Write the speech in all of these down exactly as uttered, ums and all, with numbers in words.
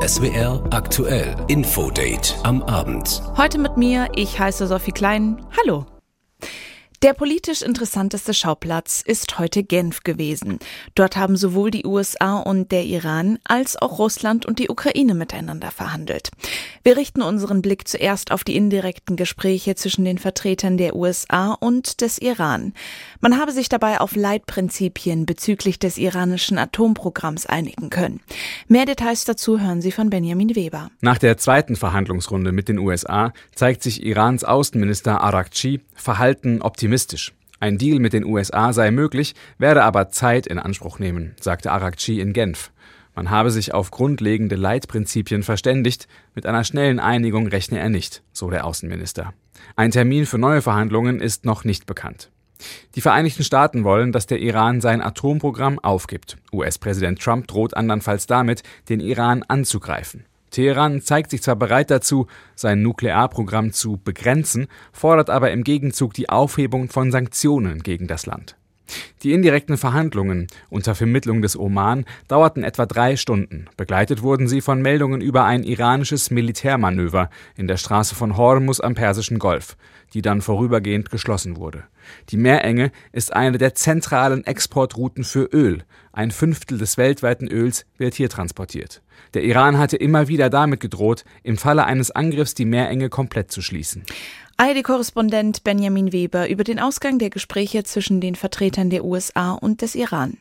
S W R aktuell Infodate am Abend. Heute mit mir, ich heiße Sophie Klein. Hallo. Der politisch interessanteste Schauplatz ist heute Genf gewesen. Dort haben sowohl die U S A und der Iran als auch Russland und die Ukraine miteinander verhandelt. Wir richten unseren Blick zuerst auf die indirekten Gespräche zwischen den Vertretern der U S A und des Iran. Man habe sich dabei auf Leitprinzipien bezüglich des iranischen Atomprogramms einigen können. Mehr Details dazu hören Sie von Benjamin Weber. Nach der zweiten Verhandlungsrunde mit den U S A zeigt sich Irans Außenminister Araghchi verhalten optimistisch. Ein Deal mit den U S A sei möglich, werde aber Zeit in Anspruch nehmen, sagte Araghchi in Genf. Man habe sich auf grundlegende Leitprinzipien verständigt, mit einer schnellen Einigung rechne er nicht, so der Außenminister. Ein Termin für neue Verhandlungen ist noch nicht bekannt. Die Vereinigten Staaten wollen, dass der Iran sein Atomprogramm aufgibt. U S-Präsident Trump droht andernfalls damit, den Iran anzugreifen. Teheran zeigt sich zwar bereit dazu, sein Nuklearprogramm zu begrenzen, fordert aber im Gegenzug die Aufhebung von Sanktionen gegen das Land. Die indirekten Verhandlungen unter Vermittlung des Oman dauerten etwa drei Stunden. Begleitet wurden sie von Meldungen über ein iranisches Militärmanöver in der Straße von Hormuz am Persischen Golf, die dann vorübergehend geschlossen wurde. Die Meerenge ist eine der zentralen Exportrouten für Öl. Ein Fünftel des weltweiten Öls wird hier transportiert. Der Iran hatte immer wieder damit gedroht, im Falle eines Angriffs die Meerenge komplett zu schließen. A R D-Korrespondent Benjamin Weber über den Ausgang der Gespräche zwischen den Vertretern der U S A und des Iran.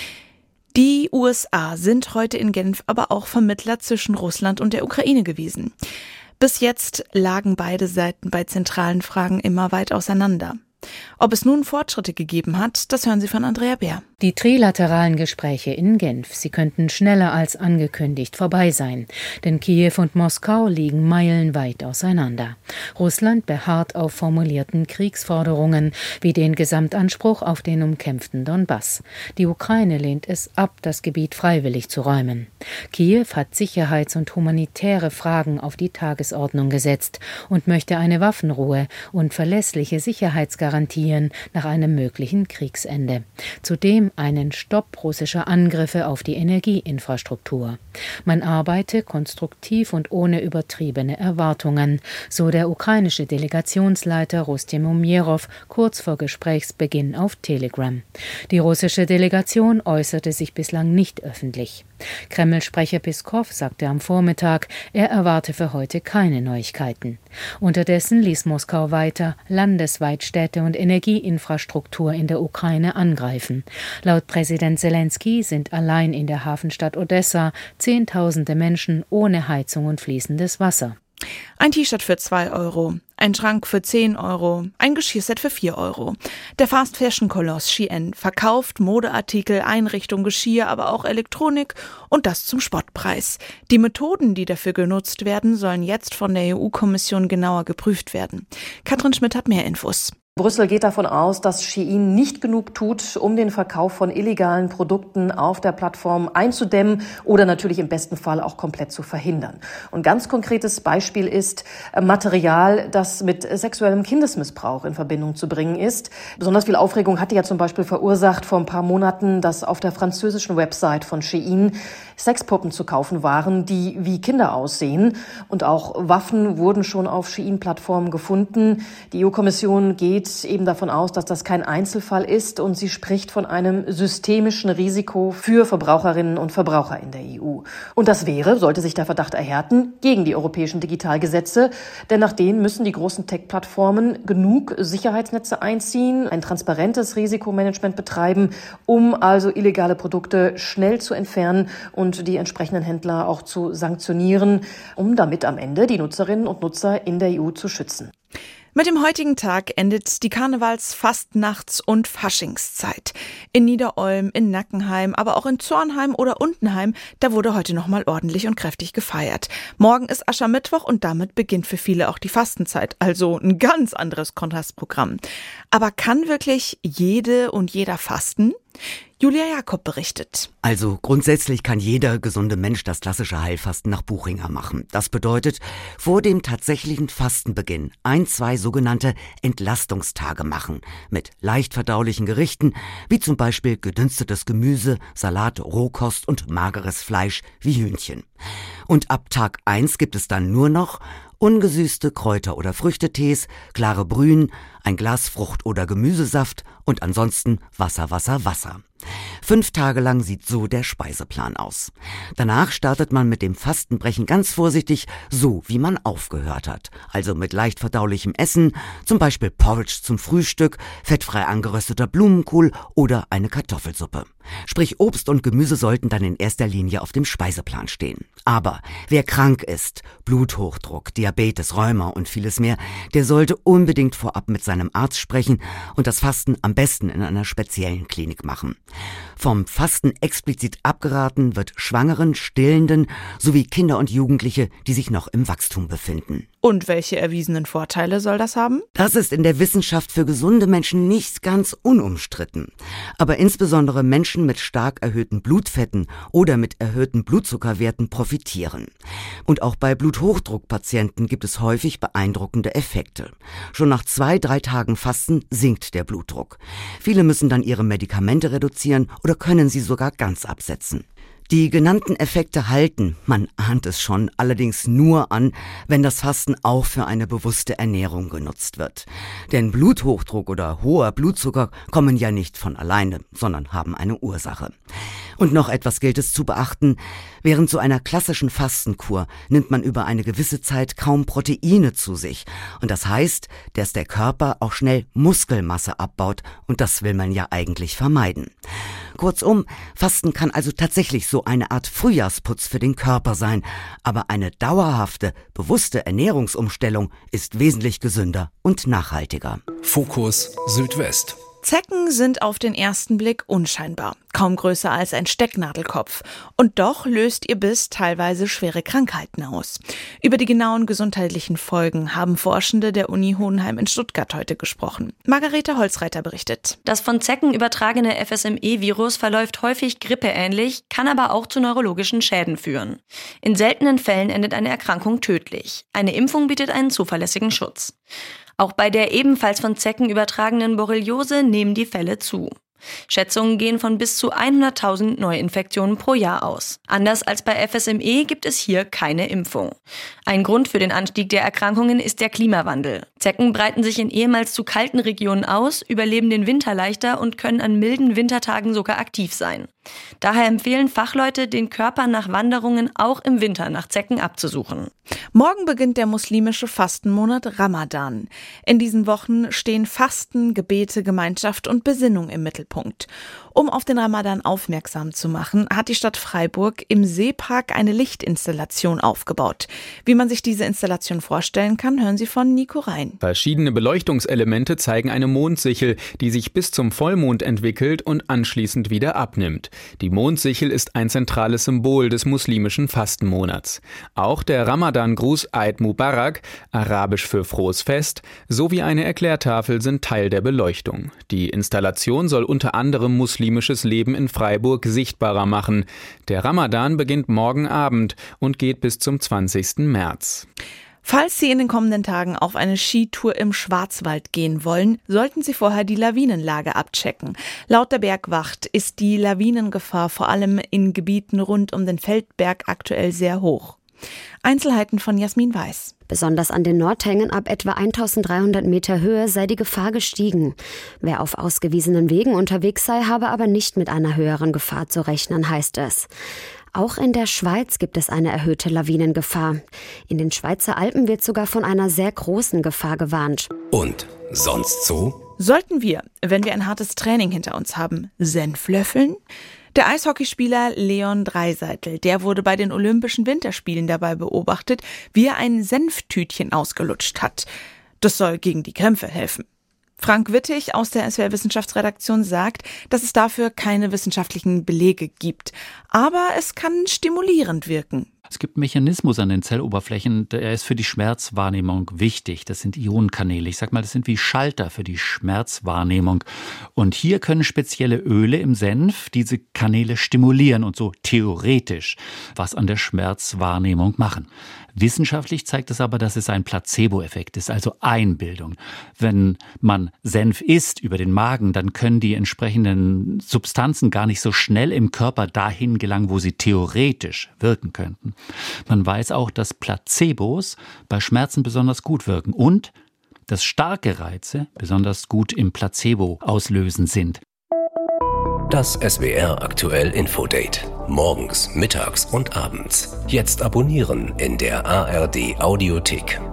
Die U S A sind heute in Genf aber auch Vermittler zwischen Russland und der Ukraine gewesen. Bis jetzt lagen beide Seiten bei zentralen Fragen immer weit auseinander. Ob es nun Fortschritte gegeben hat, das hören Sie von Andrea Bär. Die trilateralen Gespräche in Genf, sie könnten schneller als angekündigt vorbei sein. Denn Kiew und Moskau liegen meilenweit auseinander. Russland beharrt auf formulierten Kriegsforderungen, wie den Gesamtanspruch auf den umkämpften Donbass. Die Ukraine lehnt es ab, das Gebiet freiwillig zu räumen. Kiew hat sicherheits- und humanitäre Fragen auf die Tagesordnung gesetzt und möchte eine Waffenruhe und verlässliche Sicherheitsgarantien nach einem möglichen Kriegsende. Zudem einen Stopp russischer Angriffe auf die Energieinfrastruktur. Man arbeite konstruktiv und ohne übertriebene Erwartungen, so der ukrainische Delegationsleiter Rustem Umerov kurz vor Gesprächsbeginn auf Telegram. Die russische Delegation äußerte sich bislang nicht öffentlich. Kreml-Sprecher Peskow sagte am Vormittag, er erwarte für heute keine Neuigkeiten. Unterdessen ließ Moskau weiter landesweit Städte und Energieinfrastruktur in der Ukraine angreifen. Laut Präsident Selenskyj sind allein in der Hafenstadt Odessa Zehntausende Menschen ohne Heizung und fließendes Wasser. Ein T-Shirt für zwei Euro, ein Schrank für zehn Euro, ein Geschirrset für vier Euro. Der Fast-Fashion-Koloss Shein verkauft Modeartikel, Einrichtung, Geschirr, aber auch Elektronik und das zum Spottpreis. Die Methoden, die dafür genutzt werden, sollen jetzt von der E U-Kommission genauer geprüft werden. Katrin Schmidt hat mehr Infos. Brüssel geht davon aus, dass Shein nicht genug tut, um den Verkauf von illegalen Produkten auf der Plattform einzudämmen oder natürlich im besten Fall auch komplett zu verhindern. Und ganz konkretes Beispiel ist Material, das mit sexuellem Kindesmissbrauch in Verbindung zu bringen ist. Besonders viel Aufregung hatte ja zum Beispiel verursacht vor ein paar Monaten, dass auf der französischen Website von Shein Sexpuppen zu kaufen waren, die wie Kinder aussehen. Und auch Waffen wurden schon auf Shein-Plattformen gefunden. Die E U-Kommission geht eben davon aus, dass das kein Einzelfall ist und sie spricht von einem systemischen Risiko für Verbraucherinnen und Verbraucher in der E U. Und das wäre, sollte sich der Verdacht erhärten, gegen die europäischen Digitalgesetze, denn nach denen müssen die großen Tech-Plattformen genug Sicherheitsnetze einziehen, ein transparentes Risikomanagement betreiben, um also illegale Produkte schnell zu entfernen und die entsprechenden Händler auch zu sanktionieren, um damit am Ende die Nutzerinnen und Nutzer in der E U zu schützen. Mit dem heutigen Tag endet die Karnevals-, Fastnachts- und Faschingszeit. In Niederolm, in Nackenheim, aber auch in Zornheim oder Untenheim, da wurde heute nochmal ordentlich und kräftig gefeiert. Morgen ist Aschermittwoch und damit beginnt für viele auch die Fastenzeit, also ein ganz anderes Kontrastprogramm. Aber kann wirklich jede und jeder fasten? Julia Jakob berichtet. Also grundsätzlich kann jeder gesunde Mensch das klassische Heilfasten nach Buchinger machen. Das bedeutet, vor dem tatsächlichen Fastenbeginn ein, zwei sogenannte Entlastungstage machen. Mit leicht verdaulichen Gerichten, wie zum Beispiel gedünstetes Gemüse, Salat, Rohkost und mageres Fleisch wie Hühnchen. Und ab Tag eins gibt es dann nur noch ungesüßte Kräuter- oder Früchtetees, klare Brühen, ein Glas Frucht- oder Gemüsesaft und ansonsten Wasser, Wasser, Wasser. Fünf Tage lang sieht so der Speiseplan aus. Danach startet man mit dem Fastenbrechen ganz vorsichtig, so wie man aufgehört hat. Also mit leicht verdaulichem Essen, zum Beispiel Porridge zum Frühstück, fettfrei angerösteter Blumenkohl oder eine Kartoffelsuppe. Sprich, Obst und Gemüse sollten dann in erster Linie auf dem Speiseplan stehen. Aber wer krank ist, Bluthochdruck, Diabetes, Rheuma und vieles mehr, der sollte unbedingt vorab mit seinem Arzt sprechen und das Fasten am besten in einer speziellen Klinik machen. Vom Fasten explizit abgeraten wird Schwangeren, Stillenden sowie Kinder und Jugendliche, die sich noch im Wachstum befinden. Und welche erwiesenen Vorteile soll das haben? Das ist in der Wissenschaft für gesunde Menschen nicht ganz unumstritten. Aber insbesondere Menschen mit stark erhöhten Blutfetten oder mit erhöhten Blutzuckerwerten profitieren. Und auch bei Bluthochdruckpatienten gibt es häufig beeindruckende Effekte. Schon nach zwei, drei Tagen Fasten sinkt der Blutdruck. Viele müssen dann ihre Medikamente reduzieren oder können sie sogar ganz absetzen. Die genannten Effekte halten, man ahnt es schon, allerdings nur an, wenn das Fasten auch für eine bewusste Ernährung genutzt wird. Denn Bluthochdruck oder hoher Blutzucker kommen ja nicht von alleine, sondern haben eine Ursache. Und noch etwas gilt es zu beachten: Während so einer klassischen Fastenkur nimmt man über eine gewisse Zeit kaum Proteine zu sich. Und das heißt, dass der Körper auch schnell Muskelmasse abbaut, und das will man ja eigentlich vermeiden. Kurzum, Fasten kann also tatsächlich so eine Art Frühjahrsputz für den Körper sein, aber eine dauerhafte, bewusste Ernährungsumstellung ist wesentlich gesünder und nachhaltiger. Fokus Südwest. Zecken sind auf den ersten Blick unscheinbar, kaum größer als ein Stecknadelkopf. Und doch löst ihr Biss teilweise schwere Krankheiten aus. Über die genauen gesundheitlichen Folgen haben Forschende der Uni Hohenheim in Stuttgart heute gesprochen. Margarete Holzreiter berichtet. Das von Zecken übertragene F S M E-Virus verläuft häufig grippeähnlich, kann aber auch zu neurologischen Schäden führen. In seltenen Fällen endet eine Erkrankung tödlich. Eine Impfung bietet einen zuverlässigen Schutz. Auch bei der ebenfalls von Zecken übertragenen Borreliose nehmen die Fälle zu. Schätzungen gehen von bis zu hunderttausend Neuinfektionen pro Jahr aus. Anders als bei F S M E gibt es hier keine Impfung. Ein Grund für den Anstieg der Erkrankungen ist der Klimawandel. Zecken breiten sich in ehemals zu kalten Regionen aus, überleben den Winter leichter und können an milden Wintertagen sogar aktiv sein. Daher empfehlen Fachleute, den Körper nach Wanderungen auch im Winter nach Zecken abzusuchen. Morgen beginnt der muslimische Fastenmonat Ramadan. In diesen Wochen stehen Fasten, Gebete, Gemeinschaft und Besinnung im Mittelpunkt. Um auf den Ramadan aufmerksam zu machen, hat die Stadt Freiburg im Seepark eine Lichtinstallation aufgebaut. Wie man sich diese Installation vorstellen kann, hören Sie von Nico Rhein. Verschiedene Beleuchtungselemente zeigen eine Mondsichel, die sich bis zum Vollmond entwickelt und anschließend wieder abnimmt. Die Mondsichel ist ein zentrales Symbol des muslimischen Fastenmonats. Auch der Ramadan-Gruß Eid Mubarak, arabisch für frohes Fest, sowie eine Erklärtafel sind Teil der Beleuchtung. Die Installation soll unter anderem muslimisches Leben in Freiburg sichtbarer machen. Der Ramadan beginnt morgen Abend und geht bis zum zwanzigsten März. Falls Sie in den kommenden Tagen auf eine Skitour im Schwarzwald gehen wollen, sollten Sie vorher die Lawinenlage abchecken. Laut der Bergwacht ist die Lawinengefahr vor allem in Gebieten rund um den Feldberg aktuell sehr hoch. Einzelheiten von Jasmin Weiß. Besonders an den Nordhängen ab etwa eintausenddreihundert Meter Höhe sei die Gefahr gestiegen. Wer auf ausgewiesenen Wegen unterwegs sei, habe aber nicht mit einer höheren Gefahr zu rechnen, heißt es. Auch in der Schweiz gibt es eine erhöhte Lawinengefahr. In den Schweizer Alpen wird sogar von einer sehr großen Gefahr gewarnt. Und sonst so? Sollten wir, wenn wir ein hartes Training hinter uns haben, Senf löffeln? Der Eishockeyspieler Leon Dreiseitel, der wurde bei den Olympischen Winterspielen dabei beobachtet, wie er ein Senftütchen ausgelutscht hat. Das soll gegen die Krämpfe helfen. Frank Wittig aus der S W R-Wissenschaftsredaktion sagt, dass es dafür keine wissenschaftlichen Belege gibt. Aber es kann stimulierend wirken. Es gibt einen Mechanismus an den Zelloberflächen, der ist für die Schmerzwahrnehmung wichtig. Das sind Ionenkanäle. Ich sag mal, das sind wie Schalter für die Schmerzwahrnehmung. Und hier können spezielle Öle im Senf diese Kanäle stimulieren und so theoretisch was an der Schmerzwahrnehmung machen. Wissenschaftlich zeigt es aber, dass es ein Placebo-Effekt ist, also Einbildung. Wenn man Senf isst über den Magen, dann können die entsprechenden Substanzen gar nicht so schnell im Körper dahin gelangen, wo sie theoretisch wirken könnten. Man weiß auch, dass Placebos bei Schmerzen besonders gut wirken und dass starke Reize besonders gut im Placebo auslösen sind. Das S W R Aktuell Infodate. Morgens, mittags und abends. Jetzt abonnieren in der A R D Audiothek.